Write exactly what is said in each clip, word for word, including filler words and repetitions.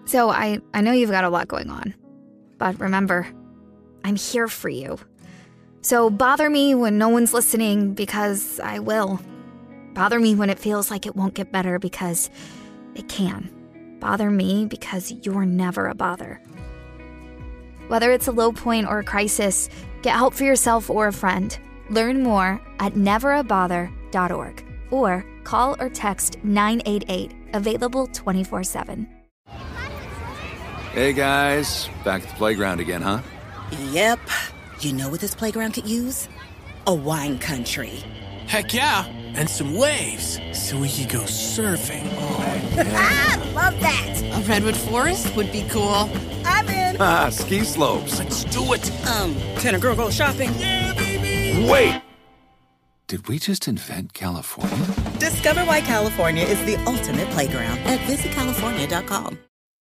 So I, I know you've got a lot going on, but remember, I'm here for you. So bother me when no one's listening, because I will. Bother me when it feels like it won't get better, because it can. Bother me because you're never a bother. Whether it's a low point or a crisis, get help for yourself or a friend. Learn more at never a bother dot org or call or text nine eight eight, available twenty-four seven. Hey guys, back at the playground again, huh? Yep. You know what this playground could use? A wine country. Heck yeah, and some waves so we could go surfing. Oh, yeah. Ah, love that. A redwood forest would be cool. I'm in. Ah, ski slopes. Let's do it. Um, can a girl go shopping? Yeah, baby. Wait! Did we just invent California? Discover why California is the ultimate playground at visit california dot com.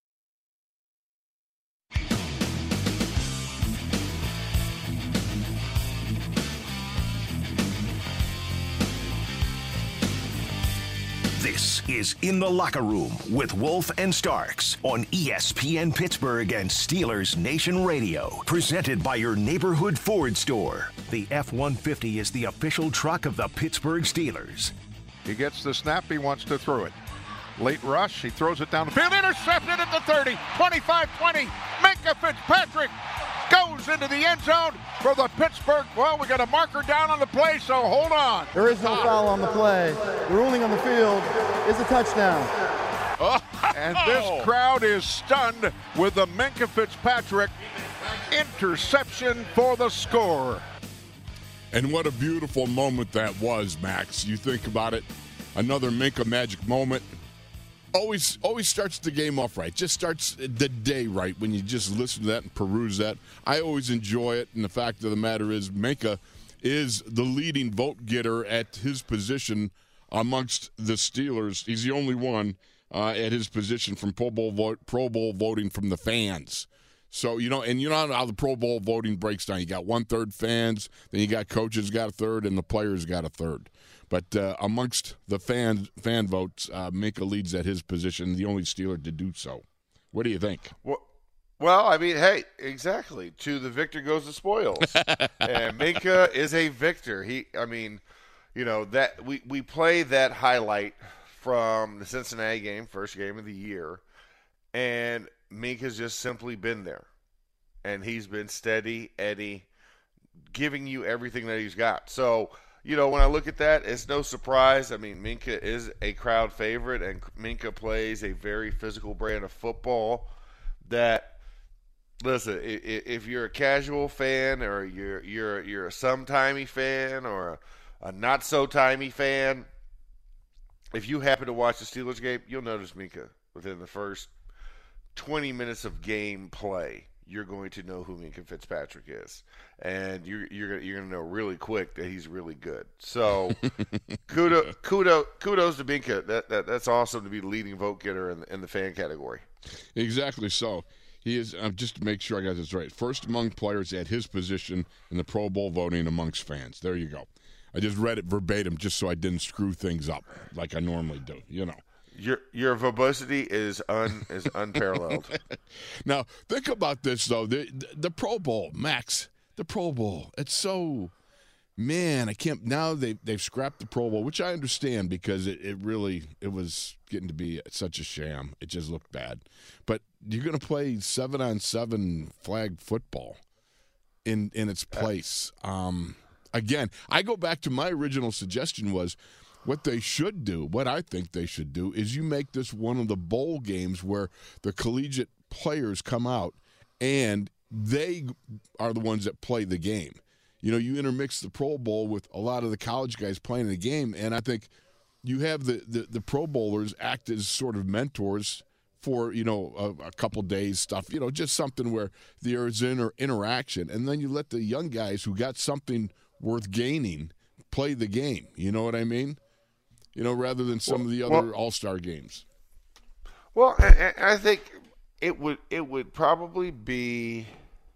This is In the Locker Room with Wolf and Starks on E S P N Pittsburgh and Steelers Nation Radio. Presented by your neighborhood Ford store. The F one fifty is the official truck of the Pittsburgh Steelers. He gets the snap. He wants to throw it. Late rush. He throws it down the field. Intercepted at the thirty. twenty-five twenty. Minkah Fitzpatrick goes into the end zone for the Pittsburgh. Well, we got a marker down on the play, so hold on. There is no foul on the play. The ruling on the field is a touchdown. Oh, and this crowd is stunned with the Minkah Fitzpatrick interception for the score. And what a beautiful moment that was, Max. You think about it, another Minkah magic moment. Always always starts the game off right. Just starts the day right when you just listen to that and peruse that. I always enjoy it, and the fact of the matter is Minkah is the leading vote getter at his position amongst the Steelers. He's the only one uh, at his position from Pro Bowl vote, Pro Bowl voting from the fans. So, you know, and you know how the Pro Bowl voting breaks down. You got one-third fans, then you got coaches got a third, and the players got a third. But uh, amongst the fan fan votes, uh, Minkah leads at his position, the only Steeler to do so. What do you think? Well, well, I mean, hey, exactly. To the victor goes the spoils. And Minkah is a victor. He, I mean, you know, that we, we play that highlight from the Cincinnati game, first game of the year, and Minkah's just simply been there. And he's been steady, Eddie, giving you everything that he's got. So, you know, when I look at that, it's no surprise. I mean, Minkah is a crowd favorite, and Minkah plays a very physical brand of football that, listen, if you're a casual fan or you're you're you're a sometimey fan or a, a not-so-timey fan, if you happen to watch the Steelers game, you'll notice Minkah within the first twenty minutes of game play. You're going to know who Minkah Fitzpatrick is, and you're you're you're going to know really quick that he's really good. So, kudos kudos kudos to Minkah. That, that that's awesome to be the leading vote getter in the, in the fan category. Exactly. So he is. Uh, just to make sure I got this right, first among players at his position in the Pro Bowl voting amongst fans. There you go. I just read it verbatim just so I didn't screw things up like I normally do. You know. Your your verbosity is un is unparalleled. Now think about this though. The, the the Pro Bowl, Max, the Pro Bowl. It's so, man. I can't now. They they've scrapped the Pro Bowl, which I understand because it, it really it was getting to be such a sham. It just looked bad. But you're gonna play seven on seven flag football in in its place. Um, again, I go back to my original suggestion was. What they should do, what I think they should do, is you make this one of the bowl games where the collegiate players come out and they are the ones that play the game. You know, you intermix the Pro Bowl with a lot of the college guys playing the game, and I think you have the, the, the Pro Bowlers act as sort of mentors for, you know, a, a couple days stuff, you know, just something where there is inter- interaction, and then you let the young guys who got something worth gaining play the game. You know what I mean? You know, rather than some well, of the other well, all-star games. Well, I, I think it would it would probably be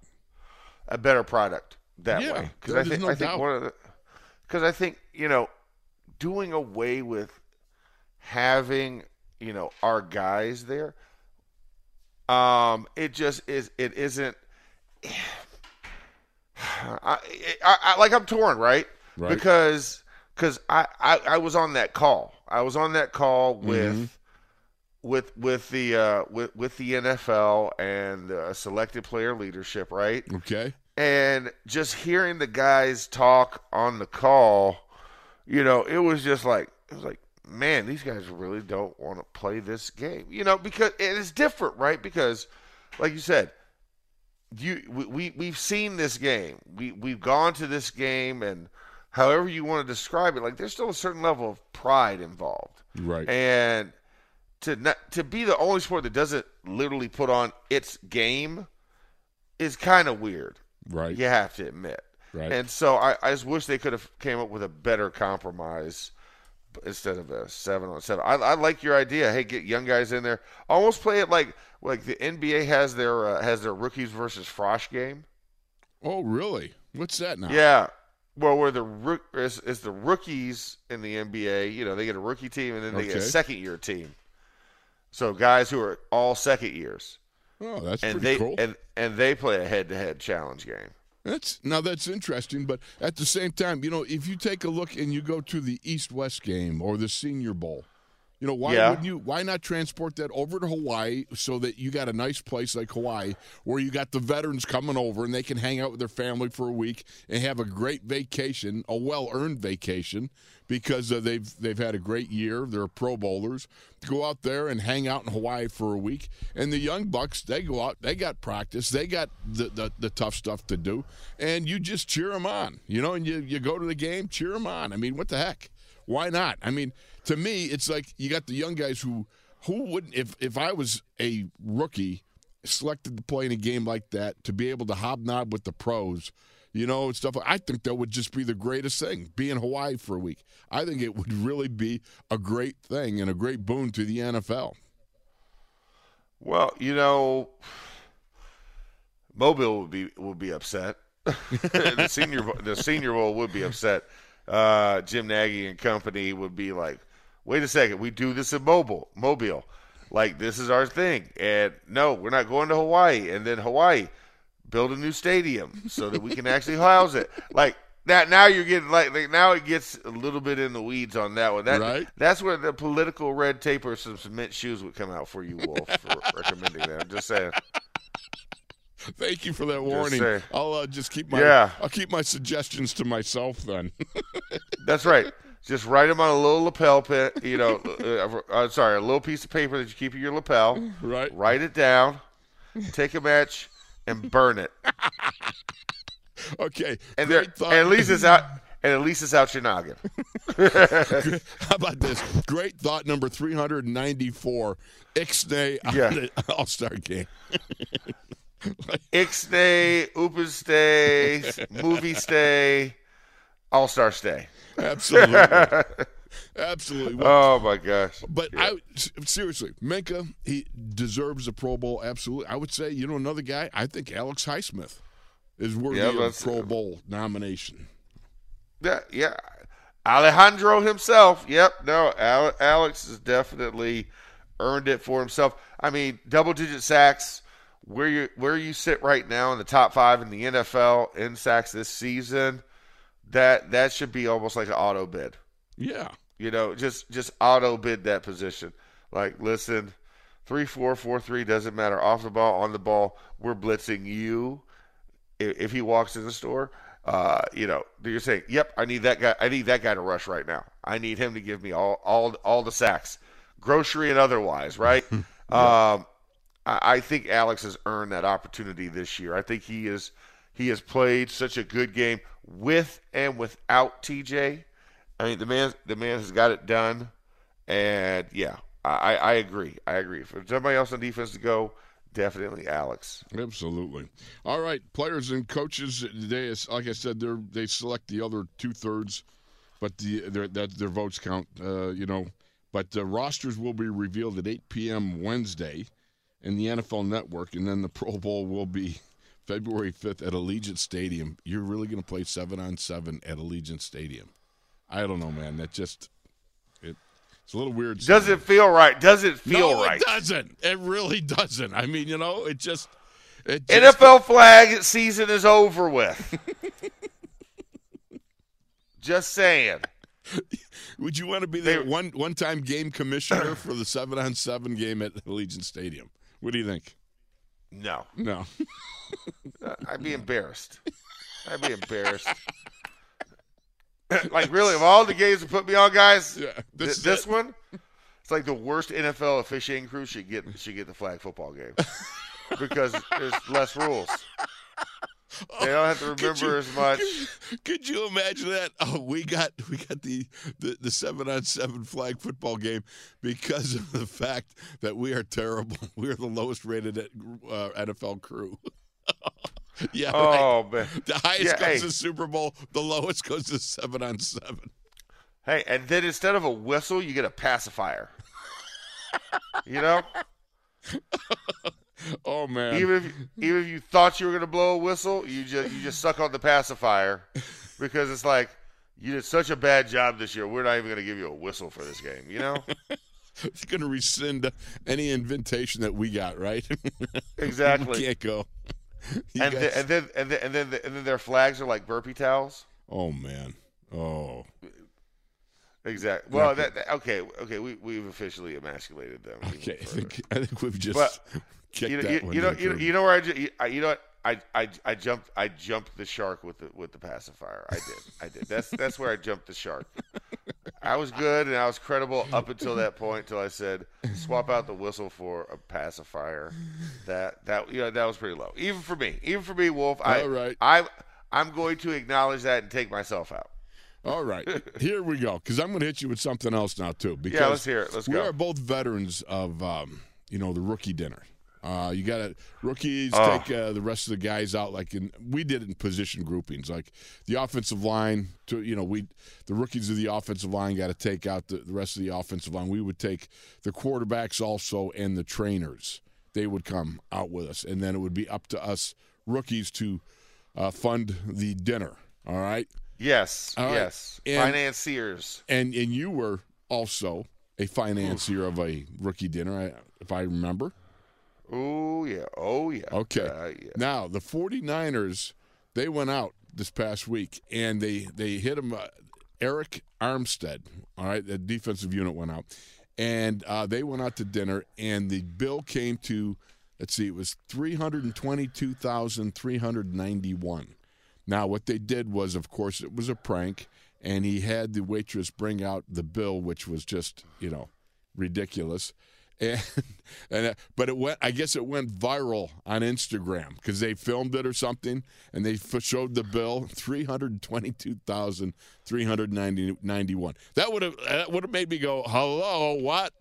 a better product that yeah, way. Because I think no I think doubt. one of the because I think you know doing away with having you know our guys there. Um, it just is. It isn't. I, I, I like I'm torn, right? Right. Because because I, I, I was on that call. I was on that call with Mm-hmm. with with the uh, with with the N F L and uh, selected player leadership, right? Okay. And just hearing the guys talk on the call, you know, it was just like it was like, man, these guys really don't want to play this game, you know, because it is different, right? Because, like you said, you we, we we've seen this game, we we've gone to this game, and however you want to describe it, like there's still a certain level of pride involved, Right. and to not, to be the only sport that doesn't literally put on its game is kind of weird. Right. You have to admit. Right. And so I, I just wish they could have came up with a better compromise instead of a seven on seven. I, I like your idea. Hey, get young guys in there. Almost play it like like the N B A has their uh, has their rookies versus frosh game. Oh, really? What's that now? Yeah. Well, where the rook is, is the rookies in the N B A. You know, they get a rookie team and then they get a Okay. second year team. So guys who are all second years. Oh, that's and pretty they cool. and and they play a head to head challenge game. That's now that's interesting, but at the same time, you know, if you take a look and you go to the East-West game or the Senior Bowl, you know, why Yeah. wouldn't you? Why not transport that over to Hawaii so that you got a nice place like Hawaii where you got the veterans coming over and they can hang out with their family for a week and have a great vacation, a well-earned vacation, because uh, they've they've had a great year. They're Pro Bowlers. Go out there and hang out in Hawaii for a week. And the young bucks, they go out. They got practice. They got the, the, the tough stuff to do. And you just cheer them on, you know. And you you go to the game, cheer them on. I mean, what the heck? Why not? I mean, to me, it's like you got the young guys who who wouldn't if if I was a rookie selected to play in a game like that, to be able to hobnob with the pros. You know, and stuff. I think that would just be the greatest thing, be in Hawaii for a week. I think it would really be a great thing and a great boon to the N F L. Well, you know, Mobile would be would be upset. the senior the Senior Bowl would be upset. Uh, Jim Nagy and company would be like, "Wait a second, we do this in Mobile, Mobile, like this is our thing." And no, we're not going to Hawaii. And then Hawaii, build a new stadium so that we can actually house it. Like that. Now you're getting like, like now it gets a little bit in the weeds on that one. That, Right. That's where the political red tape or some cement shoes would come out for you, Wolf, for recommending that. I'm just saying. Thank you for that warning. saying. I'll uh, just keep my Yeah. I'll keep my suggestions to myself then. That's right. Just write them on a little lapel pin, you know, uh, uh, sorry, a little piece of paper that you keep in your lapel. Right. Write it down, take a match, and burn it. Okay. And, there, great thought. and at least it's out. And at least it's out your noggin. How about this? Great thought number three hundred ninety-four. Ixnay on Yeah. the All-Star game. Ixnay, Open Stay, Movie Stay, All Star Stay. Absolutely. Absolutely. Well, Oh my gosh! But Yeah. I seriously, Minka, he deserves a Pro Bowl. Absolutely. I would say, you know, another guy, I think Alex Highsmith is worthy Yeah, of a that's- Pro Bowl nomination. Yeah, yeah. Alejandro himself. Yep. No, Ale- Alex has definitely earned it for himself. I mean, double-digit sacks. Where you where you sit right now in the top five in the N F L in sacks this season, that that should be almost like an auto bid. Yeah. You know, just just auto bid that position. Like, listen, three four four three doesn't matter. Off the ball, on the ball, we're blitzing you. If, if he walks in the store, uh, you know, you're saying, "Yep, I need that guy. I need that guy to rush right now. I need him to give me all all all the sacks, grocery and otherwise." Right? yeah. Um, I, I think Alex has earned that opportunity this year. I think he is he has played such a good game with and without T J. I mean, the man, the man has got it done, and yeah, I, I agree. I agree. For somebody else on defense to go, definitely Alex. Absolutely. All right, players and coaches. They, like I said, they they select the other two thirds, but the their that their votes count. Uh, you know, but the rosters will be revealed at eight p.m. Wednesday in the N F L Network, and then the Pro Bowl will be February fifth at Allegiant Stadium. You're really going to play seven on seven at Allegiant Stadium? I don't know, man. That just it It's a little weird. Does it feel right? Does it feel no, right? it doesn't. It really doesn't. I mean, you know, it just. It just N F L flag season is over with. Just saying. Would you want to be the one one time game commissioner for the seven on seven game at Allegiant Stadium? What do you think? No. No. uh, I'd be embarrassed. I'd be embarrassed. Like, really, of all the games to put me on, guys, yeah, this, th- this one, it's like the worst N F L officiating crew should get should get the flag football game because there's less rules. They don't have to remember you, as much. Could, could you imagine that? Oh, we got we got the, the, the seven on seven flag football game because of the fact that we are terrible. We are the lowest rated uh, N F L crew. yeah. Oh right. man. The highest yeah, goes hey. to Super Bowl. The lowest goes to seven on seven. Hey, and then instead of a whistle, you get a pacifier. You know. Oh man! Even if even if you thought you were gonna blow a whistle, you just you just suck on the pacifier because it's like you did such a bad job this year. We're not even gonna give you a whistle for this game. You know? It's gonna rescind any invitation that we got, right? Exactly. You can't go. You and, guys... then, and then and then and then the, and then their flags are like burpee towels. Oh man! Oh. Exactly. Well, that, that okay, okay. We we've officially emasculated them. Okay, I think I think we've just. But, kicked you know, that you, one you know, in you know, the you know where I, ju- I, you know what, I, I, I jumped, I jumped the shark with the with the pacifier. I did, I did. That's that's where I jumped the shark. I was good and I was credible up until that point, until I said swap out the whistle for a pacifier. That that you know that was pretty low, even for me, even for me, Wolf. I, All right. I, I'm going to acknowledge that and take myself out. All right, here we go. Because I'm going to hit you with something else now too. Because yeah, let's hear it. Let's we go. We are both veterans of um, you know the rookie dinner. Uh, you got to rookies oh. take uh, the rest of the guys out like in we did it in position groupings, like the offensive line. To you know, we the rookies of the offensive line got to take out the, the rest of the offensive line. We would take the quarterbacks also and the trainers. They would come out with us, and then it would be up to us rookies to uh, fund the dinner. All right. Yes. All right. Yes. And, Financiers. And and you were also a financier of a rookie dinner, if I remember. Oh, yeah. Oh, yeah. Okay. Uh, yeah. Now, the 49ers, they went out this past week, and they, they hit him, uh, Eric Armstead, all right, the defensive unit went out. And uh, they went out to dinner, and the bill came to, let's see, it was three hundred twenty-two thousand three hundred ninety-one dollars. Now, what they did was, of course, it was a prank, and he had the waitress bring out the bill, which was just, you know, ridiculous. And, and uh, but it went. I guess it went viral on Instagram because they filmed it or something, and they f- showed the bill three hundred twenty-two thousand three hundred ninety-one. That would have that would have made me go, "Hello, what?"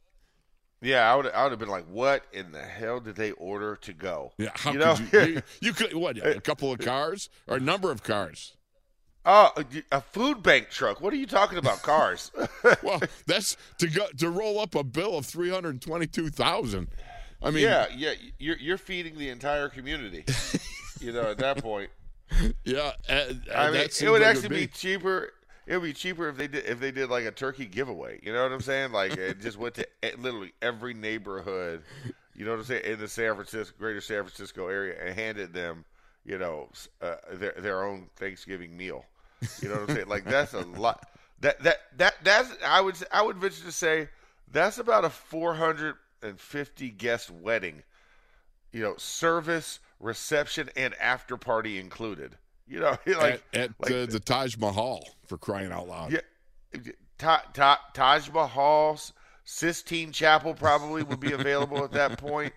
Yeah, I would. I would have been like, "What in the hell did they order to go?" Yeah, how you could know? you, you? You could what? A couple of cars or a number of cars? Oh, a food bank truck. What are you talking about? Cars? Well, that's to go to roll up a bill of three hundred twenty-two thousand. I mean, yeah, yeah. You're you're feeding the entire community. You know, at that point. Yeah, uh, I mean, it would like actually be. be cheaper. It would be cheaper if they did if they did like a turkey giveaway. You know what I'm saying? Like it just went to literally every neighborhood. You know what I'm saying, in the San Francisco, greater San Francisco area, and handed them, you know, uh, their their own Thanksgiving meal. You know what I'm saying? Like that's a lot. That that that that's I would I would venture to say that's about a four hundred fifty guest wedding. You know, service, reception, and after party included. You know, like at, at like, uh, the Taj Mahal, for crying out loud. Yeah, ta, ta, Taj Mahal, Sistine Chapel probably would be available at that point.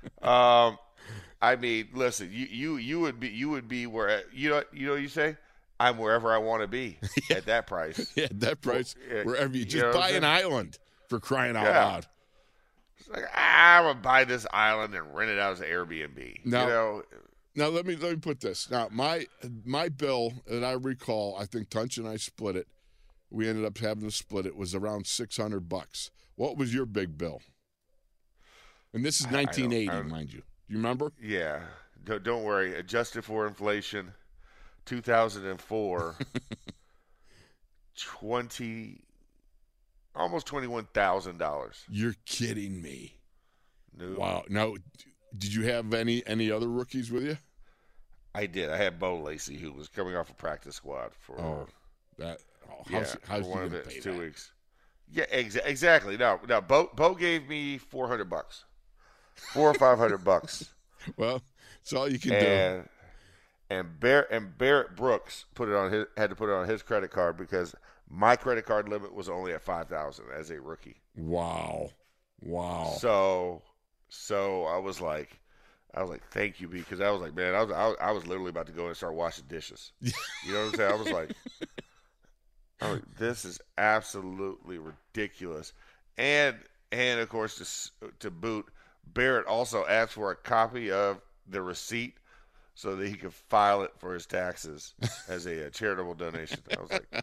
Um, I mean, listen, you you you would be you would be where you know you know what you say. I'm wherever I want to be at that price. Yeah, that price, well, wherever you just you know buy an island, for crying out yeah. loud. It's like, ah, I'm gonna buy this island and rent it out as an Airbnb. Now, you know. Now let me let me put this. Now my my bill that I recall, I think Tunch and I split it. We ended up having to split it. Was around six hundred bucks. What was your big bill? And this is nineteen eighty, mind you. Do you remember? Yeah. Don't, don't worry. Adjusted for inflation. two thousand four, twenty, almost twenty-one thousand dollars. You're kidding me. No. Wow. Now, did you have any any other rookies with you? I did. I had Bo Lacey, who was coming off a practice squad for Oh, that. Oh, yeah, how's, how's for he one of gonna his pay two that? weeks. Yeah, exa- exactly. No, no. Bo, Bo gave me four hundred bucks, four or five hundred bucks. Well, it's all you can and, do. And Barrett and Barrett Brooks put it on his had to put it on his credit card because my credit card limit was only at five thousand as a rookie. Wow, wow. So, so I was like, I was like, thank you, because I was like, man, I was I was, I was literally about to go and start washing dishes. You know what I'm saying? I was like, I was like, this is absolutely ridiculous. And and of course to to boot, Barrett also asked for a copy of the receipt so that he could file it for his taxes as a, a charitable donation. I was like,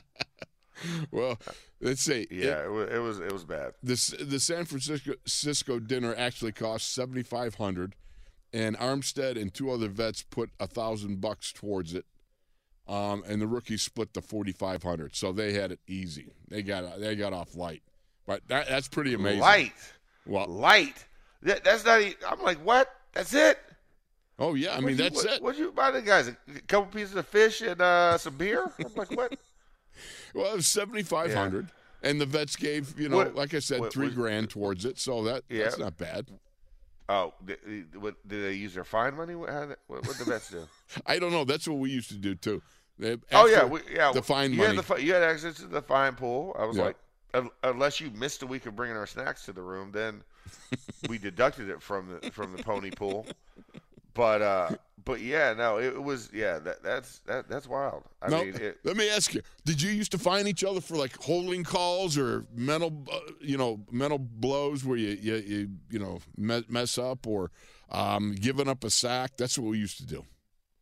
well, let's see. yeah, It, it, was it was it was bad. this the San Francisco Cisco dinner actually cost seventy five hundred, and Armstead and two other vets put a thousand bucks towards it. Um, and the rookies split the forty five hundred, so they had it easy. They got they got off light, but that, that's pretty amazing. Light, Well, light. That, that's not. Even, I'm like, what? That's it. oh yeah, I mean What'd you- that's what, it. What'd you buy the guys? A couple pieces of fish and uh, some beer? I'm like, what? Well, it was seventy five hundred, and the vets gave you know, What- like I said, what- three what- grand towards it, so that Yeah. that's not bad. Oh, did, what, did they use their fine money? What what what the vets do? I don't know. That's what we used to do too. They- Oh yeah, after we, yeah. the fine you money. Had the, fi- you had access to the fine pool. I was Yeah. like, un- unless you missed a week of bringing our snacks to the room, then we deducted it from the from the pony pool. But uh, but yeah, no, it, was yeah. That that's that that's wild. I No, mean, it, let me ask you: did you used to find each other for like holding calls or mental, uh, you know, mental blows where you you you, you know me- mess up or um, giving up a sack? That's what we used to do.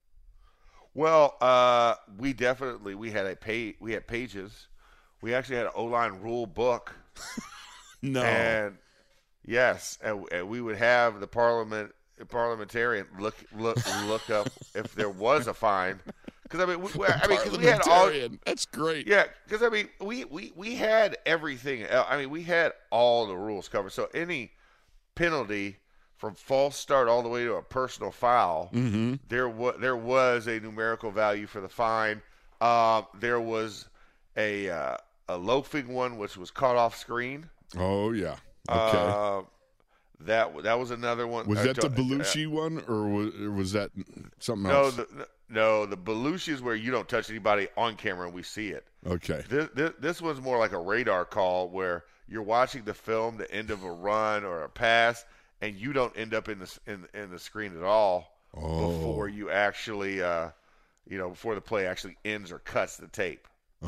well, uh, we definitely we had a pay we had pages. We actually had an O-line rule book. No, And yes, and, and we would have the parliament parliamentarian look look look up if there was a fine, because I mean, we, we- I mean, 'cause we had all. Parliamentarian. That's great. Yeah, because I mean, we, we we had everything. el- I mean, we had all the rules covered. So any penalty from false start all the way to a personal foul, Mm-hmm. there was there was a numerical value for the fine. Um, there was a uh, a loafing one, which was caught off screen. Oh yeah. Okay. Uh, that that was another one. was Uh, that the uh, Belushi one, or was, or was that something No, else? the, no, the Belushi is where you don't touch anybody on camera and we see it. Okay. This, this, this one's more like a radar call where you're watching the film, the end of a run or a pass, and you don't end up in the in, in the screen at all Oh. before you actually, uh, you know, before the play actually ends or cuts the tape.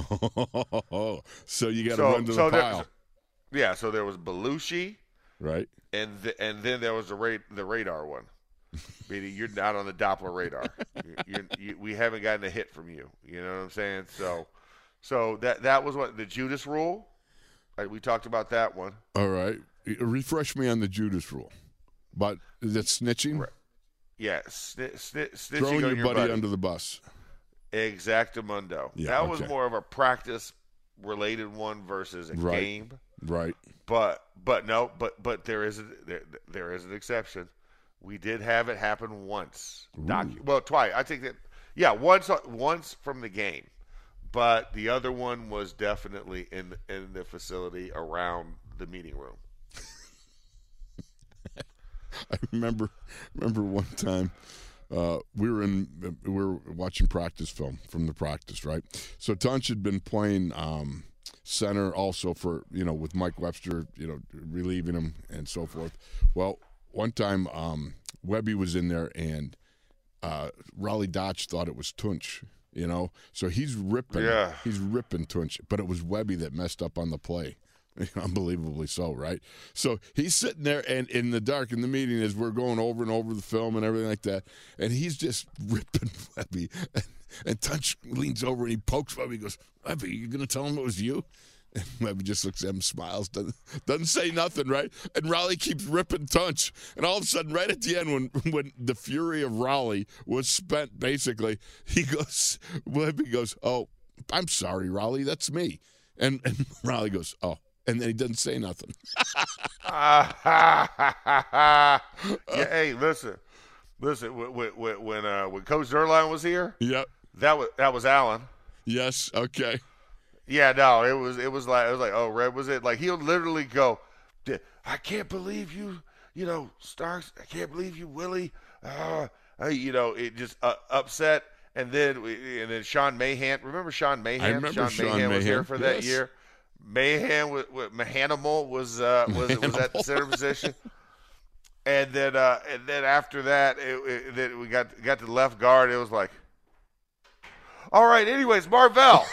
Oh, so you got to So- run to so the there- pile, Yeah, so there was Belushi, right? and th- and then there was the ra- the radar one. Meaning you're not on the Doppler radar. you, you're, you, we haven't gotten a hit from you. You know what I'm saying? So, so that that was what the Judas rule. Right, we talked about that one. All right. Refresh me on the Judas rule. But is that snitching? Right. Yeah, sni- sni- snitching Throwing on your, your buddy, buddy under the bus. Exactamundo. Yeah, that was okay. more of a practice related one versus a Right. game. Right. But but no, but but there is a, there, there is an exception. We did have it happen once. Docu- well, twice. I think that yeah, once once from the game, but the other one was definitely in in the facility around the meeting room. I remember remember one time uh, we were in we were watching practice film from the practice, right? So Tunch had been playing um, center also for, you know, with Mike Webster, you know, relieving him and so forth. Well, one time um, Webby was in there and uh, Raleigh Dodge thought it was Tunch, you know, so he's ripping, Yeah. he's ripping Tunch, but it was Webby that messed up on the play. Unbelievably so, right? So he's sitting there and in the dark in the meeting as we're going over and over the film and everything like that, and he's just ripping Webby. And, and Tunch leans over and he pokes Webby. He goes, "Webby, you gonna tell him it was you?" And Webby just looks at him, smiles, doesn't, doesn't say nothing, right? And Raleigh keeps ripping Tunch. And all of a sudden, right at the end, when when the fury of Raleigh was spent, basically, he goes, Webby goes, "Oh, I'm sorry, Raleigh, that's me." And and Raleigh goes, "Oh, and then he doesn't say nothing. yeah, hey, listen, listen. When when when, uh, when Coach Zerline was here, yep, that was that was Allen. Yes. Okay. Yeah, no, it was it was like it was like oh, Red was it? Like he'll literally go, I can't believe you, you know, Starks. I can't believe you, Willie. Uh, I, you know, it just uh, upset. And then and then Sean Mahan. Remember Sean Mahan? I remember Sean, Sean Mahan was Mahan. here for that Yes. year. Mahan was, was Mahanimal was uh, was was at the center position. And then uh, and then after that, it, it, then we got got to the left guard. It was like, all right. Anyways, Marvell.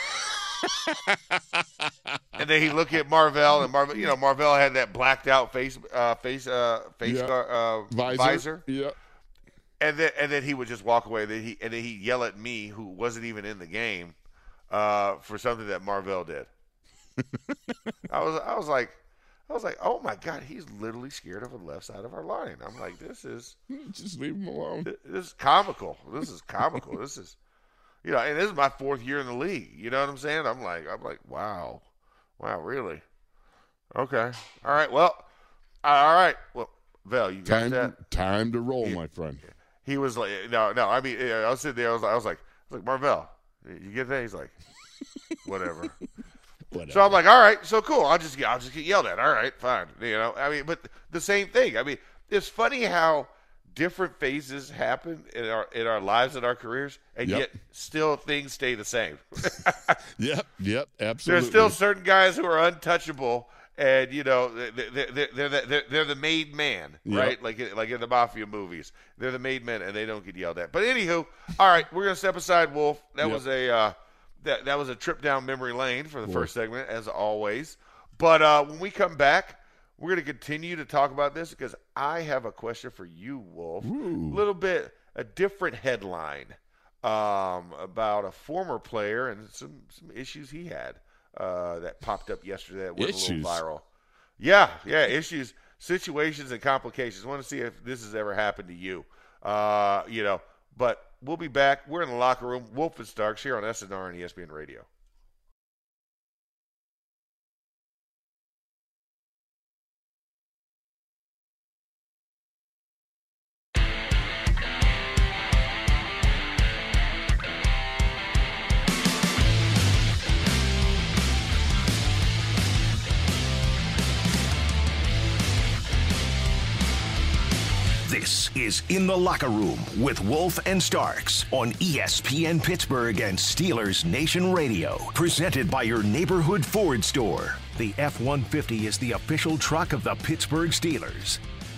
And then he looked at Marvell, and Marvell, you know, Marvell had that blacked out face, uh, face, uh, face Yeah. guard, uh, Visor. visor. Yeah. And then and then he would just walk away. Then he and then he'd yell at me, who wasn't even in the game, uh, for something that Marvell did. I was I was like, I was like, oh my God, he's literally scared of the left side of our line. I'm like, this is Just leave him alone. this is comical. This is comical. This is, you know, and this is my fourth year in the league. You know what I'm saying? I'm like, I'm like, wow, wow, really? Okay, all right. Well, all right. Well, Vel, you got Time, that? time to roll, Yeah. my friend. He was like, no, no. I mean, I was sitting there. I was, I was like, I was like, Marvell, you get that? He's like, whatever. Whatever. So I'm like, all right, so cool. I'll just, I'll just get yelled at. All right, fine. You know, I mean, but the same thing. I mean, it's funny how different phases happen in our in our lives and our careers, and Yep. yet still things stay the same. Yep, yep, absolutely. There's still certain guys who are untouchable. And, you know, they're, they're, they're, they're, they're the made man, Yep. right? Like like in the Mafia movies. They're the made men, and they don't get yelled at. But anywho, all right, we're going to step aside, Wolf. That Yep. was a uh, that, that was a trip down memory lane for the Wolf. First segment, as always. But uh, when we come back, we're going to continue to talk about this because I have a question for you, Wolf. Ooh. A little bit, a different headline um, about a former player and some, some issues he had. Uh, that popped up yesterday that went Issues. a little viral. Yeah, yeah, issues, situations, and complications. I want to see if this has ever happened to you. Uh, you know, but we'll be back. We're in the locker room. Wolf and Starks here on S N R and E S P N Radio. This is In the Locker Room with Wolf and Starks on E S P N Pittsburgh and Steelers Nation Radio. Presented by your neighborhood Ford store. The F one fifty is the official truck of the Pittsburgh Steelers.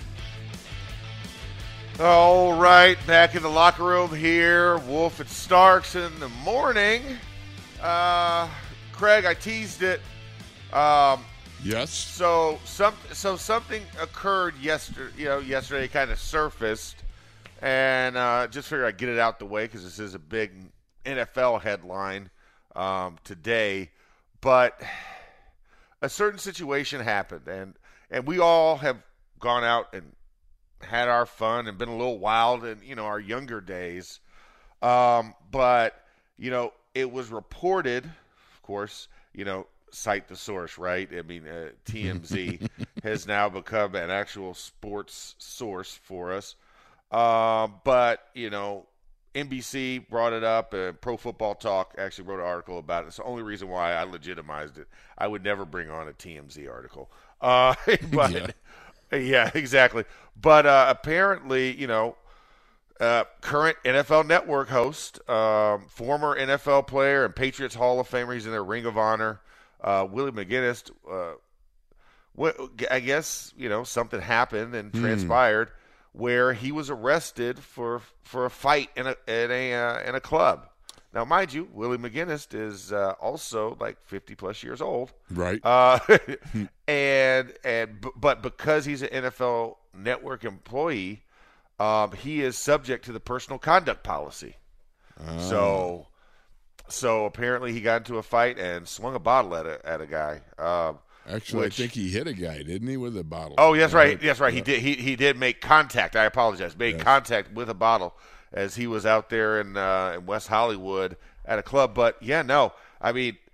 All right, back in the locker room here. Wolf and Starks in the morning. Uh, Craig, I teased it. Um, Yes. So some so something occurred yesterday. You know, yesterday kind of surfaced, and uh, just figured I'd get it out the way because this is a big N F L headline um, today. But a certain situation happened, and and we all have gone out and had our fun and been a little wild in you know our younger days. Um, but you know, it was reported, of course, you know. Cite the source, right? I mean, uh, T M Z has now become an actual sports source for us. Uh, but, you know, N B C brought it up, and Pro Football Talk actually wrote an article about it. It's the only reason why I legitimized it. I would never bring on a T M Z article. Uh, but, yeah. yeah, exactly. But uh, apparently, you know, uh, current N F L Network host, um, former N F L player and Patriots Hall of Famer, he's in their Ring of Honor, Uh, Willie McGinest, uh, what, I guess, you know, something happened and mm. transpired where he was arrested for for a fight in a in a uh, in a club. Now, mind you, Willie McGinest is uh, also like fifty plus years old, right? Uh, and and but because he's an N F L Network employee, um, he is subject to the personal conduct policy. Oh. So. So apparently he got into a fight and swung a bottle at a at a guy. Um, Actually, which, I think he hit a guy, didn't he, with a bottle? Oh, that's right. That's right. Yeah. He did. He he did make contact. I apologize. Made yes. contact with a bottle as he was out there in uh, in West Hollywood at a club. But yeah, no. I mean,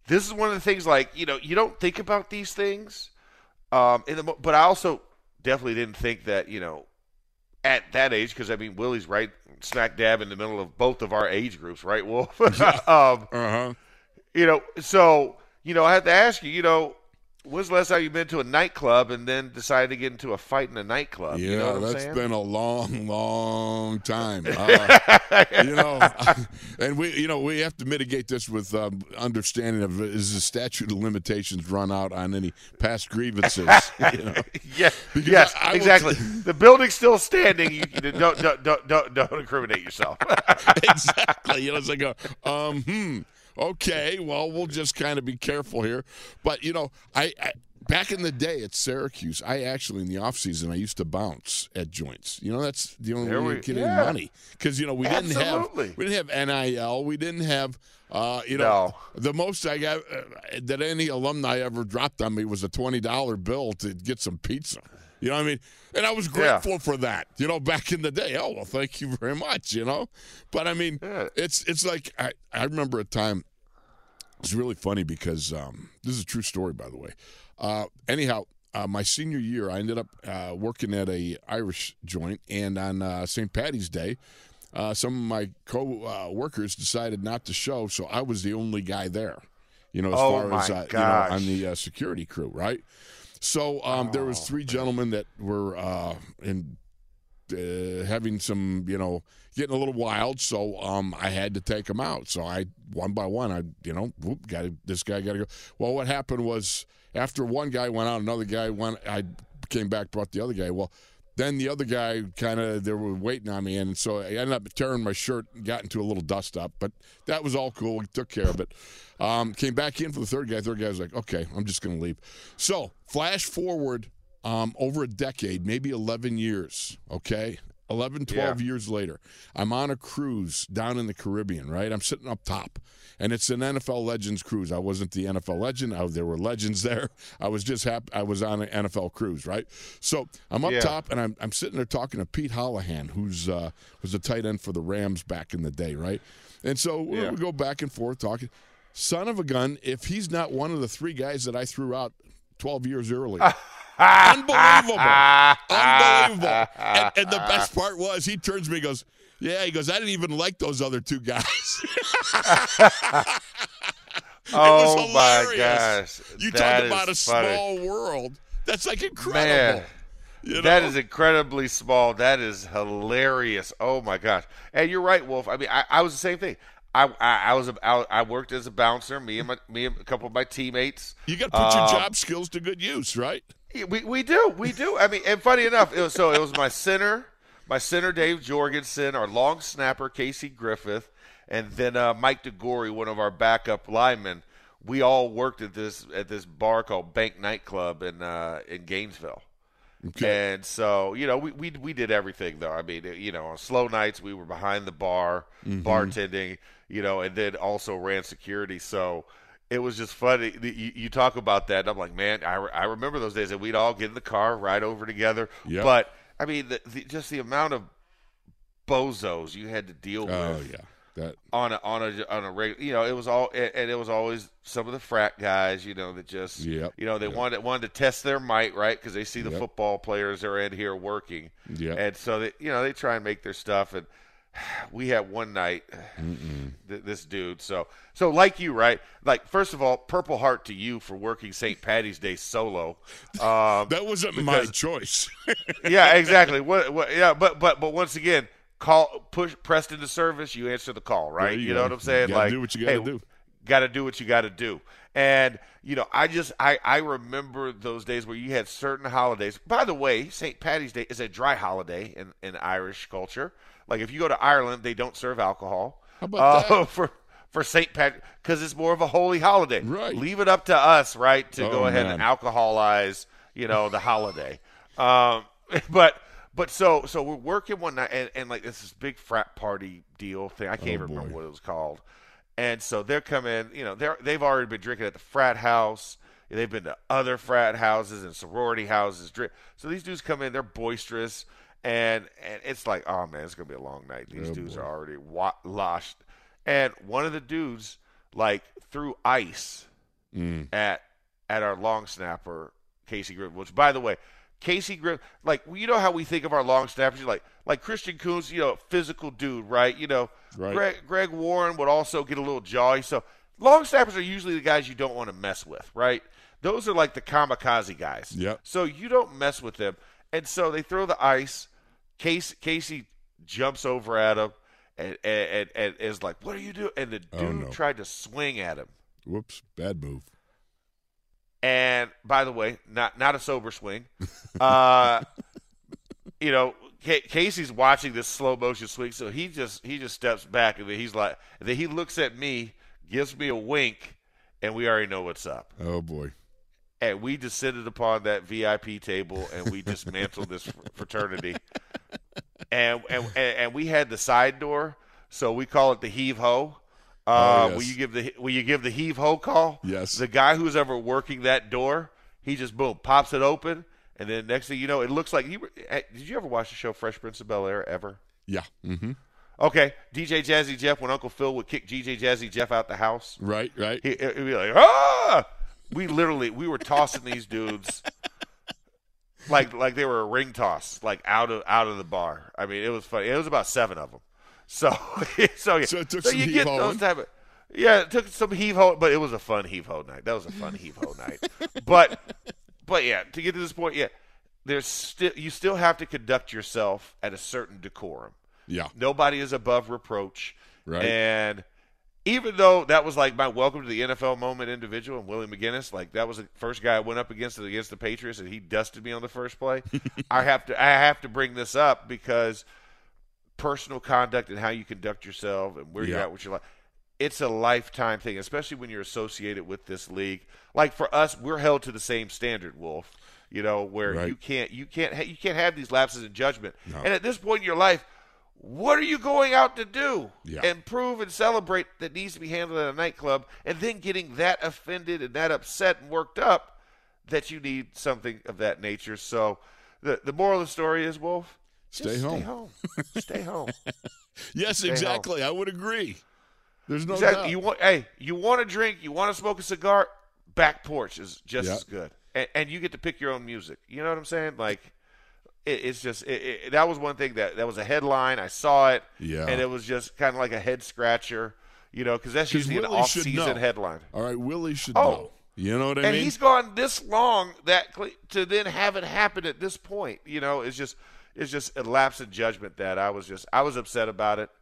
this is one of the things, like, you know, you don't think about these things. Um, in the, but I also definitely didn't think that, you know, at that age, because, I mean, Willie's right smack dab in the middle of both of our age groups, right, Wolf? um, uh-huh. You know, so, you know, I had to ask you, you know, when's the last time you've been to a nightclub and then decided to get into a fight in a nightclub? Yeah, you know what I'm that's saying? been a long, long time. Uh, you know, and we, you know, we have to mitigate this with um, understanding of is the statute of limitations run out on any past grievances? You know? Yeah, Because yes, I- I will exactly. t- The building's still standing. You, you don't, don't, don't, don't, don't incriminate yourself. Exactly. You know, it's like, a, um, hmm. Okay, well, we'll just kind of be careful here. But, you know, I, I back in the day at Syracuse, I actually, in the off season, I used to bounce at joints. You know, that's the only There way we- you get yeah. any money. Because, you know, we didn't Absolutely. have we didn't have N I L. We didn't have, uh, you know, No. the most I got uh, that any alumni ever dropped on me was a twenty dollar bill to get some pizza. You know what I mean? And I was grateful Yeah. for that, you know, back in the day. Oh, well, thank you very much, you know. But, I mean, Yeah. it's it's like I, I remember a time, it's really funny because um, this is a true story, by the way. Uh, anyhow, uh, my senior year, I ended up uh, working at a Irish joint, and on uh, Saint Patty's Day, uh, some of my co-workers decided not to show, so I was the only guy there, you know, as Oh, far my as, uh, you gosh. know, on the uh, security crew, right? So um, there was three gentlemen that were uh, in uh, having some, you know, getting a little wild. So um, I had to take them out. So I, one by one, I, you know, whoop, got this guy got to go. Well, what happened was after one guy went out, another guy went. I came back, brought the other guy. Well, then the other guy kind of, they were waiting on me, and so I ended up tearing my shirt and got into a little dust up. But that was all cool. We took care of it. Um, came back in for the third guy. Third guy was like, okay, I'm just going to leave. So flash forward um, over a decade, maybe eleven years, okay? eleven, twelve Yeah. years later, I'm on a cruise down in the Caribbean, right? I'm sitting up top, and it's an N F L Legends cruise. I wasn't the N F L legend. I, there were legends there. I was just happy. I was on an N F L cruise, right? So I'm up Yeah. top, and I'm I'm sitting there talking to Pete Holohan, who's uh, was a tight end for the Rams back in the day, right? And so we, Yeah. we go back and forth talking. Son of a gun, if he's not one of the three guys that I threw out twelve years earlier. Unbelievable. Unbelievable. And, and the best part was he turns to me and goes, yeah, he goes, I didn't even like those other two guys. Oh, my hilarious. gosh. You That talk about a is funny. small world. That's like incredible. Man, You that know? is incredibly small. That is hilarious. Oh my gosh! And you're right, Wolf. I mean, I, I was the same thing. I, I, I was a, I, I worked as a bouncer. Me and my, me and a couple of my teammates. You got to put your Um, job skills to good use, right? We we do we do. I mean, and funny enough, it was, so it was my center, my center Dave Jorgensen, our long snapper Casey Griffith, and then uh, Mike DeGory, one of our backup linemen. We all worked at this at this bar called Bank Nightclub in uh, in Gainesville. Okay. And so, you know, we, we we did everything, though. I mean, you know, on slow nights, we were behind the bar, Mm-hmm. bartending, you know, and then also ran security. So it was just funny. You, you talk about that, and I'm like, man, I, re- I remember those days, and we'd all get in the car, ride over together. Yep. But, I mean, the, the, just the amount of bozos you had to deal Oh, with yeah. That on a on a on a regular, you know, it was all, and and it was always some of the frat guys, you know, that just, Yep, you know, they yep. wanted wanted to test their might, right? Because they see the Yep. football players are in here working, Yep. and so they, you know, they try and make their stuff. And we had one night, th- this dude. So so like you, right? Like, first of all, Purple Heart to you for working Saint Patty's Day solo. Um, that wasn't my because- choice. yeah, exactly. What, what? Yeah, but but but once again, call push pressed into service. You answer the call, right? There You, you know go. what I'm saying? You gotta like, do what you gotta hey, do. Got to do what you got to do. And you know, I just I I remember those days where you had certain holidays. By the way, Saint Patty's Day is a dry holiday in in Irish culture. Like, if you go to Ireland, they don't serve alcohol. How about uh, that? for for Saint Pat, because it's more of a holy holiday. Right. Leave it up to us, right, to Oh, go ahead man. and alcoholize, you know, the holiday. Um, but but so so we're working one night, and, and like this is big frat party deal thing. I can't Oh, even remember boy. what it was called. And so they're coming, you know, they're they've already been drinking at the frat house. They've been to other frat houses and sorority houses. Drink. So these dudes come in, they're boisterous, and and it's like, oh man, it's gonna be a long night. These Oh, dudes boy. are already wa- loshed. And one of the dudes like threw ice mm. at at our long snapper, Casey Griffin, which, by the way, Casey Griffin, like, you know how we think of our long snappers, like like Christian Kuntz, you know, physical dude, right? You know, right. Greg, Greg Warren would also get a little jawy. So long snappers are usually the guys you don't want to mess with, right? Those are like the kamikaze guys. Yep. So you don't mess with them. And so they throw the ice. Casey, Casey jumps over at him and, and, and, and is like, what are you doing? And the dude oh, no. tried to swing at him. Whoops, bad move. And, by the way, not not a sober swing. Uh, you know, K- Casey's watching this slow motion swing, so he just he just steps back, and then he's like, and then he looks at me, gives me a wink, and we already know what's up. Oh, boy. And we descended upon that V I P table, and we dismantled this fraternity. And, and and we had the side door, so we call it the heave ho. Uh, oh, yes. Will you give the will you give the heave ho call? Yes. The guy who's ever working that door, he just boom pops it open, and then next thing you know, it looks like you. Did you ever watch the show Fresh Prince of Bel-Air ever? Yeah. Mm-hmm. Okay, D J Jazzy Jeff, when Uncle Phil would kick D J Jazzy Jeff out the house, right, right, he, he'd be like, ah! We literally we were tossing these dudes like like they were a ring toss, like out of out of the bar. I mean, it was funny. It was about seven of them. So, so, yeah. so it took so some you get those type of, yeah, it took some heave ho, but it was a fun heave ho night. That was a fun heave ho night. But, but yeah, to get to this point, yeah, there's still you still have to conduct yourself at a certain decorum. Yeah, nobody is above reproach. Right, and even though that was like my welcome to the N F L moment individual and Willie McGinnis, like that was the first guy I went up against against the Patriots, and he dusted me on the first play. I have to I have to bring this up because personal conduct and how you conduct yourself and where yeah. you're at with your life, it's a lifetime thing, especially when you're associated with this league. Like for us, we're held to the same standard, Wolf. You know, where right. you can't you can't ha- you can't have these lapses in judgment. No. And at this point in your life, what are you going out to do? Yeah. And prove and celebrate that needs to be handled at a nightclub, and then getting that offended and that upset and worked up that you need something of that nature. So the the moral of the story is, Wolf, Stay Just home. Stay home. Stay home. Yes, stay exactly. home. I would agree. There's no exactly. doubt. You want, hey, you want to drink, you want to smoke a cigar, back porch is just yep. as good. And, and you get to pick your own music. You know what I'm saying? Like, it, it's just it, it, that was one thing that that was a headline. I saw it, yeah, and it was just kind of like a head scratcher. You know, because that's usually Willie an off-season headline. All right, Willie should oh. know. You know what I and mean? And he's gone this long that to then have it happen at this point. You know, it's just. It's just a lapse in judgment that I was just I was upset about it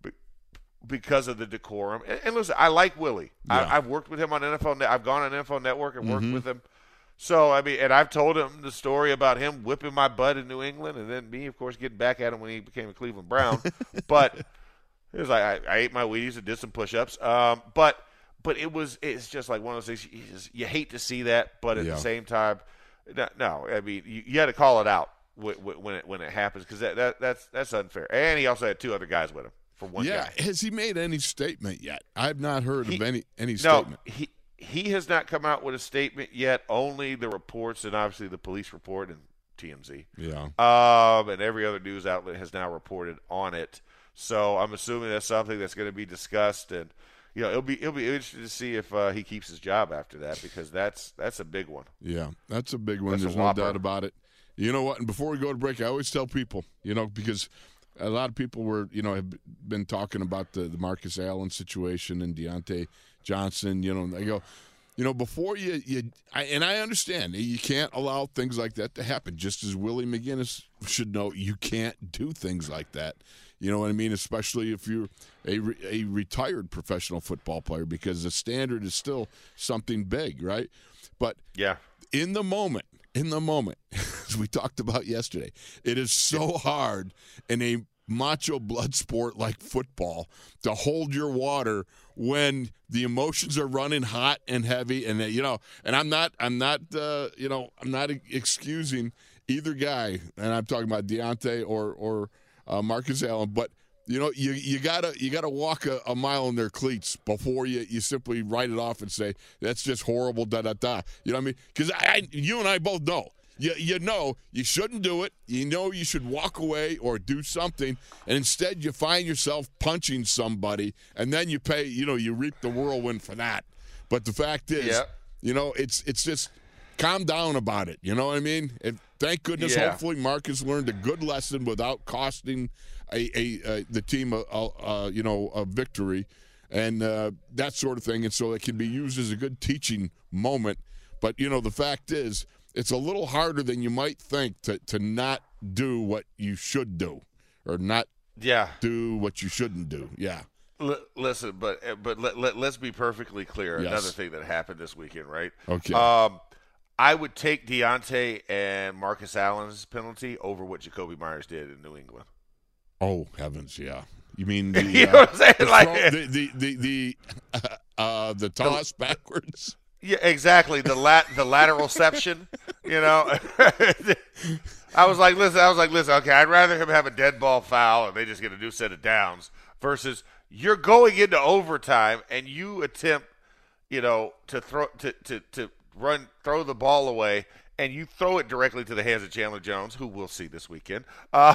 because of the decorum. And, and listen, I like Willie. Yeah. I, I've worked with him on N F L. I've gone on N F L Network and worked mm-hmm. with him. So I mean, and I've told him the story about him whipping my butt in New England, and then me, of course, getting back at him when he became a Cleveland Brown. But it was like I, I ate my Wheaties and did some push-ups. Um, but but it was it's just like one of those things. You, just, you hate to see that, but at yeah. the same time, no. no I mean, you, you got to call it out when it when it happens, because that, that that's that's unfair. And he also had two other guys with him for one yeah. guy. Has he made any statement yet? I've not heard he, of any any no, statement. he he has not come out with a statement yet. Only the reports and obviously the police report and T M Z. Yeah. Um, and every other news outlet has now reported on it. So I'm assuming that's something that's going to be discussed, and you know it'll be it'll be interesting to see if uh, he keeps his job after that, because that's that's a big one. Yeah, that's a big one. That's There's no doubt about it. You know what? And before we go to break, I always tell people, you know, because a lot of people were, you know, have been talking about the, the Marcus Allen situation and Deontay Johnson. You know, they go, you know, before you, you I, and I understand you can't allow things like that to happen. Just as Willie McGinnis should know, you can't do things like that. You know what I mean? Especially if you're a, a retired professional football player, because the standard is still something big, right? But yeah, in the moment. In the moment, as we talked about yesterday, it is so hard in a macho blood sport like football to hold your water when the emotions are running hot and heavy. And, you know, and I'm not, I'm not, uh, you know, I'm not excusing either guy. And I'm talking about Deontay or, or uh, Marcus Allen, but you know, you you gotta you gotta walk a, a mile in their cleats before you, you simply write it off and say that's just horrible. Da da da. You know what I mean? Because I, I, you and I both know. You you know you shouldn't do it. You know you should walk away or do something, and instead you find yourself punching somebody, and then you pay. You know you reap the whirlwind for that. But the fact is, yep. You know, it's it's just calm down about it. You know what I mean? And thank goodness, Yeah. hopefully, Marcus learned a good lesson without costing a, a, a the team a, a, a you know a victory and uh, that sort of thing. And so it can be used as a good teaching moment. But you know, the fact is, it's a little harder than you might think to to not do what you should do, or not Yeah. do what you shouldn't do. Yeah. L- listen, but but let, let, let's be perfectly clear. Yes. Another thing that happened this weekend, right? Okay. Um, I would take Deontay and Marcus Allen's penalty over what Jacoby Myers did in New England. Oh heavens, yeah. You mean the You know uh, what I'm saying? the, Like- throw- the the the, the uh, the toss backwards? Yeah, exactly. The lat the lateral reception, you know. I was like, listen, I was like, listen, okay, I'd rather him have a dead ball foul and they just get a new set of downs versus you're going into overtime and you attempt, you know, to throw to, to, to run throw the ball away and you throw it directly to the hands of Chandler Jones, who we'll see this weekend. Uh,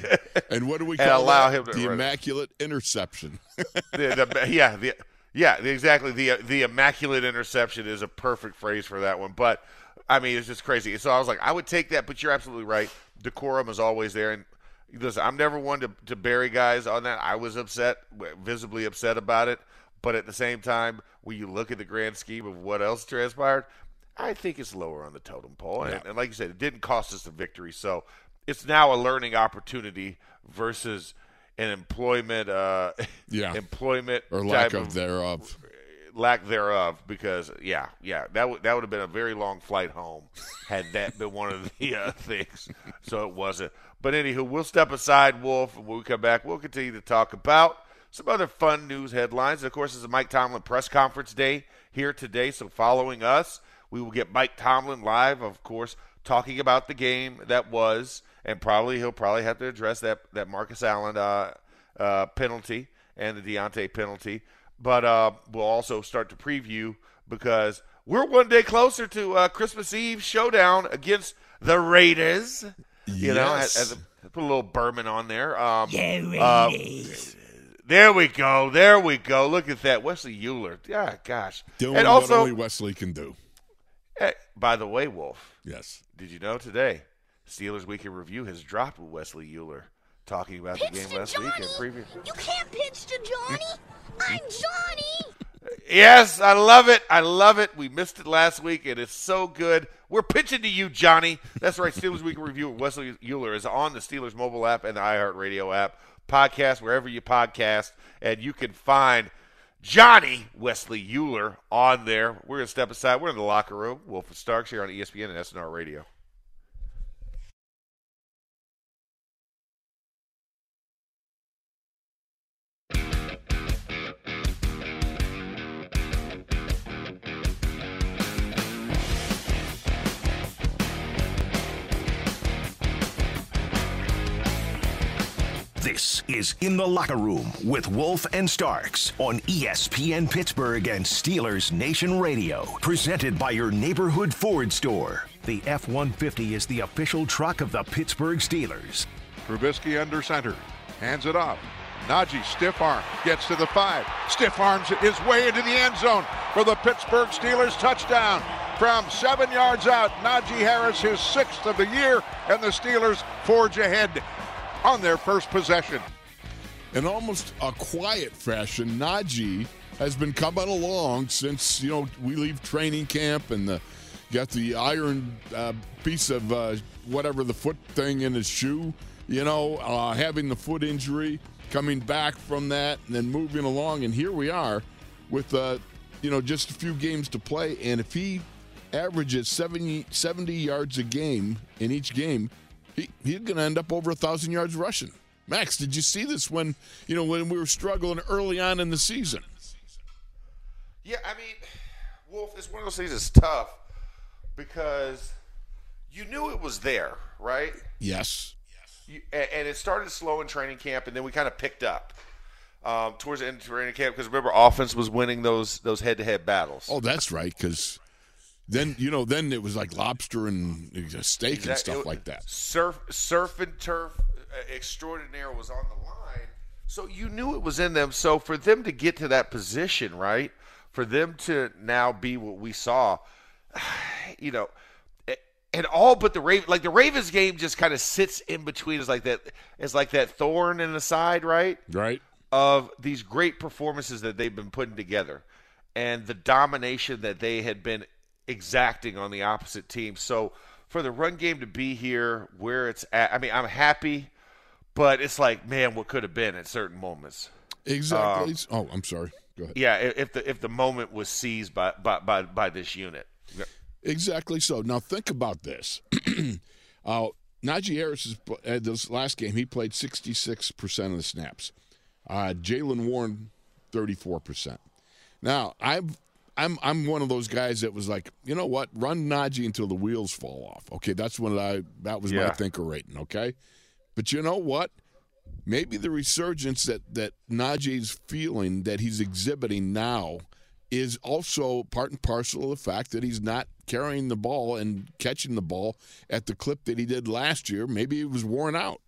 And what do we and call allow that? him to The run it. immaculate interception. the, the, yeah, the, yeah, the, exactly. The the immaculate interception is a perfect phrase for that one. But I mean, it's just crazy. So I was like, I would take that. But you're absolutely right. Decorum is always there. And listen, I'm never one to to bury guys on that. I was upset, visibly upset about it. But at the same time, when you look at the grand scheme of what else transpired, I think it's lower on the totem pole. And, Yeah. and like you said, it didn't cost us a victory. So it's now a learning opportunity versus an employment uh, Yeah. employment Or lack type of thereof. lack thereof. Because yeah, yeah, that would that would have been a very long flight home had that been one of the uh, things. So it wasn't. But anywho, we'll step aside, Wolf, and when we come back, we'll continue to talk about some other fun news headlines. Of course, it's a Mike Tomlin press conference day here today. So following us, we will get Mike Tomlin live, of course, talking about the game that was, and probably he'll probably have to address that that Marcus Allen uh, uh, penalty and the Deontay penalty. But uh, we'll also start to preview because we're one day closer to uh, Christmas Eve showdown against the Raiders. You know, Yes. as, as a, put a little Berman on there. Um, Yeah, uh, Raiders. there we go. There we go. Look at that, Wesley Euler. Yeah, gosh. Doing and what also, only Wesley can do. eh, by the way, Wolf. Yes. Did you know today, Steelers Week in Review has dropped with Wesley Euler talking about the game last week and preview. You can't pitch to Johnny. I'm Johnny. Yes, I love it. I love it. We missed it last week, and it's so good. We're pitching to you, Johnny. That's right. Steelers Week in Review with Wesley Euler is on the Steelers mobile app and the iHeartRadio app, podcast, wherever you podcast, and you can find Johnny Wesley Euler on there. We're going to step aside. We're in the locker room. Wolf and Starks here on E S P N and S N R Radio. This is In the Locker Room with Wolf and Starks on E S P N Pittsburgh and Steelers Nation Radio. Presented by your neighborhood Ford store. The F one fifty is the official truck of the Pittsburgh Steelers. Trubisky under center. Hands it off. Najee, stiff arm, gets to the five. Stiff arms his way into the end zone for the Pittsburgh Steelers touchdown. From seven yards out, Najee Harris, his sixth of the year, and the Steelers forge ahead on their first possession. In almost a quiet fashion, Najee has been coming along since, you know, we leave training camp and the got the iron uh, piece of uh, whatever the foot thing in his shoe, you know, uh, having the foot injury, coming back from that, and then moving along. And here we are with, uh, you know, just a few games to play. And if he averages seventy, seventy yards a game in each game, he, he's going to end up over one thousand yards rushing. Max, did you see this when, you know, when we were struggling early on in the season? Yeah, I mean, Wolf, it's one of those things that's tough because you knew it was there, right? Yes. You, and, and it started slow in training camp, and then we kind of picked up um, towards the end of training camp because remember, offense was winning those those head-to-head battles. Oh, that's right, because then, you know, then it was like lobster and steak and Exactly. stuff like that. Surf, surf and turf extraordinaire was on the line, so you knew it was in them. So for them to get to that position, right, for them to now be what we saw, you know, and all but the Ravens, like the Ravens game just kind of sits in between. It's like that. It's like that thorn in the side, right? Right. Of these great performances that they've been putting together, and the domination that they had been exacting on the opposite team. So for the run game to be here where it's at, I mean, I'm happy, but it's like, man, what could have been at certain moments. Exactly. Um, oh, I'm sorry. Go ahead. Yeah, if the if the moment was seized by by by, by this unit. Exactly so. Now think about this. uh, Najee Harris is, uh, this last game he played sixty-six percent of the snaps. Uh, Jaylen Warren, thirty-four percent. Now I've. I'm I'm one of those guys that was like, you know what, run Najee until the wheels fall off. Okay, that's when I that was yeah. my thinker rating. Okay, but you know what? Maybe the resurgence that that Najee's feeling that he's exhibiting now is also part and parcel of the fact that he's not carrying the ball and catching the ball at the clip that he did last year. Maybe he was worn out.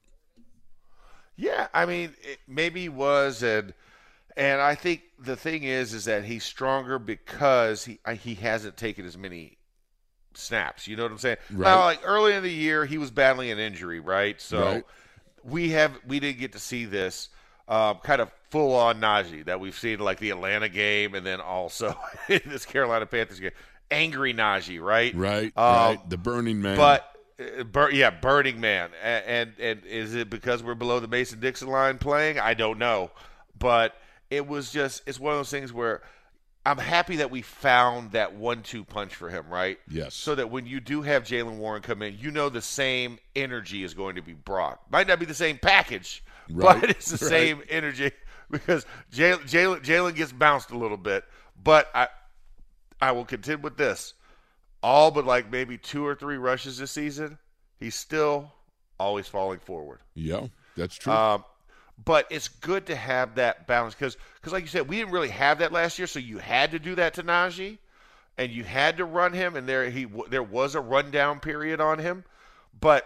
Yeah, I mean, it, maybe he was, and. And I think the thing is, is that he's stronger because he he hasn't taken as many snaps. You know what I'm saying? Right. Now, like early in the year, he was battling an injury, right? So right. we have we didn't get to see this um, kind of full on Najee that we've seen like the Atlanta game, and then also in this Carolina Panthers game, angry Najee, right? Right. Um, right. The Burning Man. But. Uh, bur- yeah, Burning Man. And, and and is it because we're below the Mason-Dixon line playing? I don't know, but. It was just, it's one of those things where I'm happy that we found that one two punch for him, right? Yes. So that when you do have Jaylen Warren come in, you know the same energy is going to be brought. Might not be the same package, right. but it's the right. same energy because Jaylen Jaylen gets bounced a little bit. But I I will contend with this. All but like maybe two or three rushes this season, he's still always falling forward. Yeah, that's true. Um, But it's good to have that balance because, like you said, we didn't really have that last year. So you had to do that to Najee, and you had to run him, and there he there was a rundown period on him. But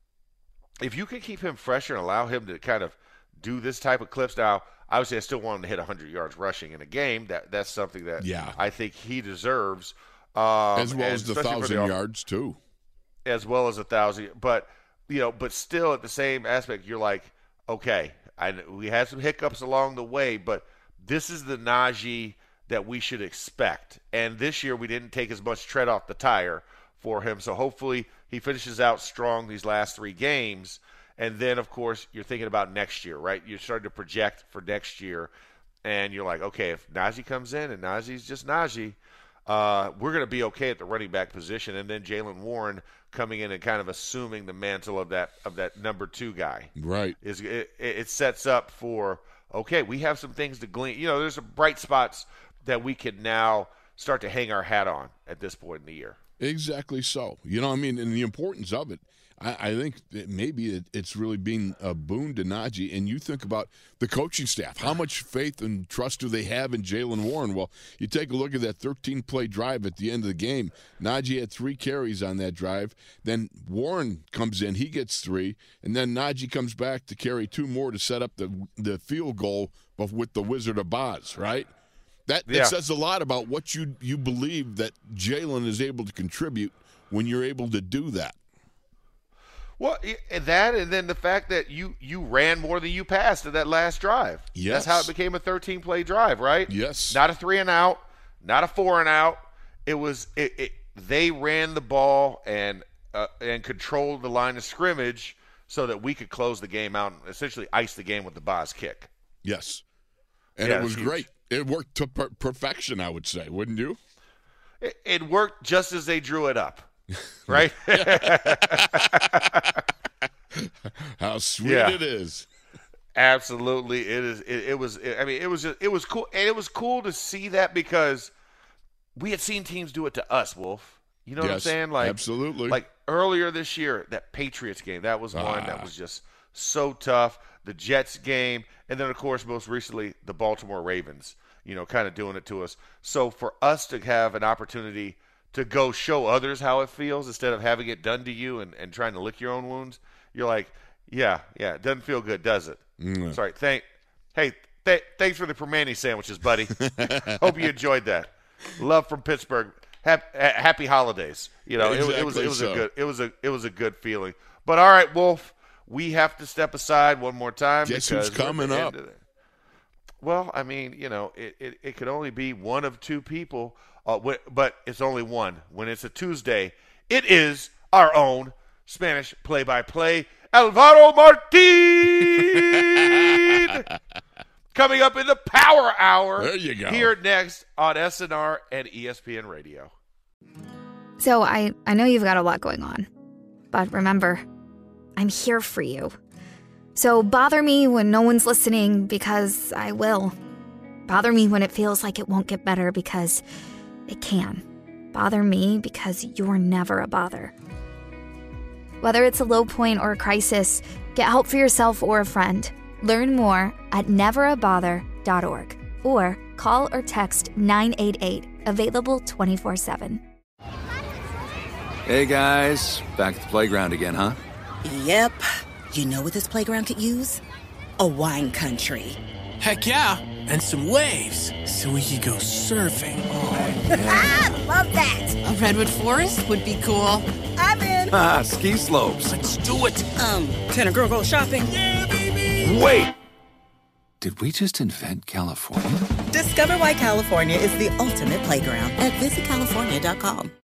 if you can keep him fresher and allow him to kind of do this type of clips, now obviously I still want him to hit one hundred yards rushing in a game. That that's something that yeah. I think he deserves, um, as well as the thousand the, yards too, as well as a thousand. But you know, but still at the same aspect, you're like, okay. I, we had some hiccups along the way, but this is the Najee that we should expect. And this year we didn't take as much tread off the tire for him. So hopefully he finishes out strong these last three games. And then, of course, you're thinking about next year, right? You're starting to project for next year. And you're like, okay, if Najee comes in and Najee's just Najee, uh, we're going to be okay at the running back position. And then Jaylen Warren coming in and kind of assuming the mantle of that of that number two guy. Right. Is it, it sets up for, okay, we have some things to glean. You know, there's some bright spots that we can now start to hang our hat on at this point in the year. Exactly so. You know, I mean, and the importance of it, I, I think that maybe it, it's really been a boon to Najee. And you think about the coaching staff. How much faith and trust do they have in Jaylen Warren? Well, you take a look at that thirteen-play drive at the end of the game. Najee had three carries on that drive. Then Warren comes in. He gets three. And then Najee comes back to carry two more to set up the, the field goal with the Wizard of Oz, right? That, that yeah. says a lot about what you, you believe that Jaylen is able to contribute when you're able to do that. Well, that and then the fact that you, you ran more than you passed in that last drive. Yes. That's how it became a thirteen-play drive, right? Yes. Not a three and out, not a four and out. It was it, it, they ran the ball and uh, and controlled the line of scrimmage so that we could close the game out and essentially ice the game with the Boz kick. Yes. And yeah, it was huge. great. It worked to per- perfection, I would say, wouldn't you? It, it worked just as they drew it up. Right? How sweet yeah. it is. Absolutely. It is it, it was it, I mean it was just, it was cool and it was cool to see that because we had seen teams do it to us, Wolf. You know yes, what I'm saying? Like absolutely. Like earlier this year, that Patriots game, that was one ah. that was just so tough. The Jets game, and then of course most recently the Baltimore Ravens, you know, kind of doing it to us. So for us to have an opportunity to go show others how it feels instead of having it done to you and, and trying to lick your own wounds, you're like, yeah, yeah, it doesn't feel good, does it? Mm. Sorry, thank, hey, th- thanks for the Permane sandwiches, buddy. Hope you enjoyed that. Love from Pittsburgh. Happy, happy holidays. You know, exactly it, it was it was so. a good it was a it was a good feeling. But all right, Wolf, we have to step aside one more time. Guess because who's coming up? Well, I mean, you know, it, it, it could only be one of two people, uh, wh- but it's only one. When it's a Tuesday, it is our own Spanish play-by-play, Alvaro Martin. Coming up in the Power Hour. There you go. Here next on S N R and E S P N Radio. So I, I know you've got a lot going on, but remember, I'm here for you. So bother me when no one's listening, because I will. Bother me when it feels like it won't get better, because it can. Bother me because you're never a bother. Whether it's a low point or a crisis, get help for yourself or a friend. Learn more at never a bother dot org or call or text nine eight eight, available twenty-four seven. Hey guys, back at the playground again, huh? Yep. You know what this playground could use? A wine country. Heck yeah, and some waves so we could go surfing. Oh, yeah. Love that. A redwood forest would be cool. I'm in. Ah, ski slopes. Let's do it. Um, can a girl go shopping? Yeah, baby. Wait! Did we just invent California? Discover why California is the ultimate playground at visit california dot com.